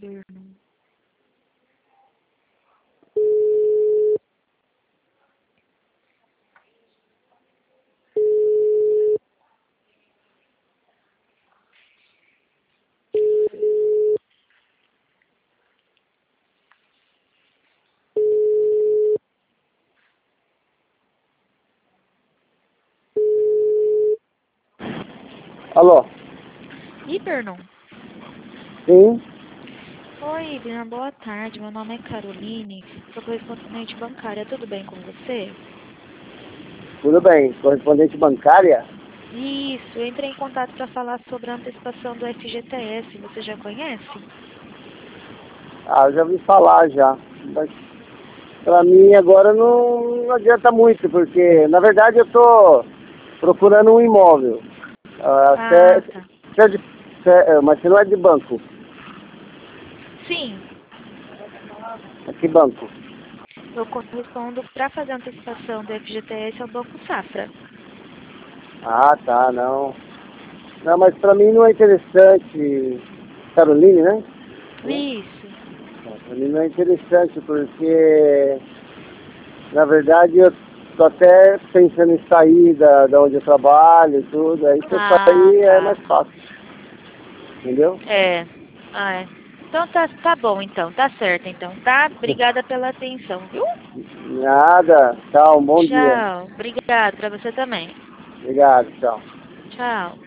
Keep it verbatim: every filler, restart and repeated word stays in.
Vernon. Alô? Ih, Vernon. Sim? Oi, Vernon, boa tarde. Meu nome é Caroline, sou correspondente bancária. Tudo bem com você? Tudo bem. Correspondente bancária? Isso, eu entrei em contato para falar sobre a antecipação do F G T S. Você já conhece? Ah, eu já ouvi falar já. Mas pra mim agora não, não adianta muito, porque na verdade eu tô procurando um imóvel. Ah, Ah, cê- tá. cê é de- cê- mas você não é de banco. Sim, É que banco? eu correspondo para fazer a antecipação do F G T S ao Banco Safra. Ah, tá, não. Não, mas pra mim não é interessante. Caroline, né? Isso. Pra mim não é interessante, porque na verdade eu tô até pensando em sair da, da onde eu trabalho e tudo, aí se eu Ah, sair é mais tá. fácil, entendeu? É. Ah, é. Então tá, tá bom, então. Tá certo, então, tá? Obrigada pela atenção, viu? Nada, tchau, um bom dia. Tchau. Obrigada para você também. Obrigado, tchau. Tchau.